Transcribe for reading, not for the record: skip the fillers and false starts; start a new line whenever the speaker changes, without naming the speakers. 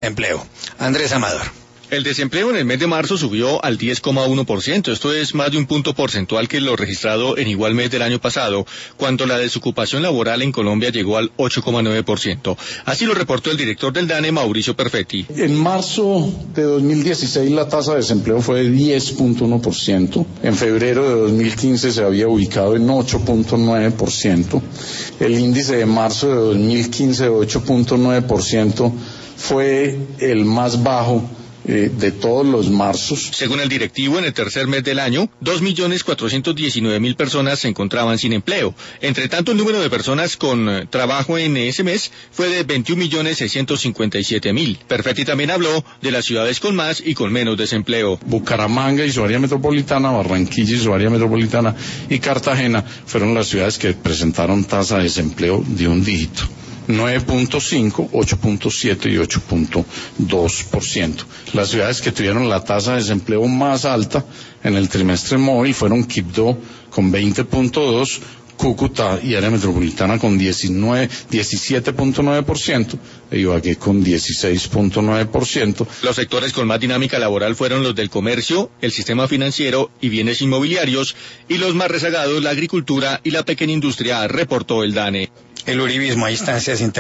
Empleo. Andrés Amador.
El desempleo en el mes de marzo subió al 10,1%, esto es más de un punto porcentual que lo registrado en igual mes del año pasado, cuando la desocupación laboral en Colombia llegó al 8,9%. Así lo reportó el director del DANE, Mauricio Perfetti.
En marzo de 2016 la tasa de desempleo fue de 10,1%, en febrero de 2015 se había ubicado en 8,9%, el índice de marzo de 2015 de 8,9% fue el más bajo de todos los marzos.
Según el directivo, en el tercer mes del año, 2.419.000 personas se encontraban sin empleo. Entre tanto, el número de personas con trabajo en ese mes fue de 21.657.000. Perfetti también habló de las ciudades con más y con menos desempleo.
Bucaramanga y su área metropolitana, Barranquilla y su área metropolitana y Cartagena fueron las ciudades que presentaron tasa de desempleo de un dígito. 9.5, 8.7 y 8.2%. Las ciudades que tuvieron la tasa de desempleo más alta en el trimestre móvil fueron Quibdó con 20.2%, Cúcuta y área metropolitana con 17.9% e Ibagué con 16.9%.
Los sectores con más dinámica laboral fueron los del comercio, el sistema financiero y bienes inmobiliarios, y los más rezagados la agricultura y la pequeña industria, reportó el DANE.
El uribismo a instancias internacionales.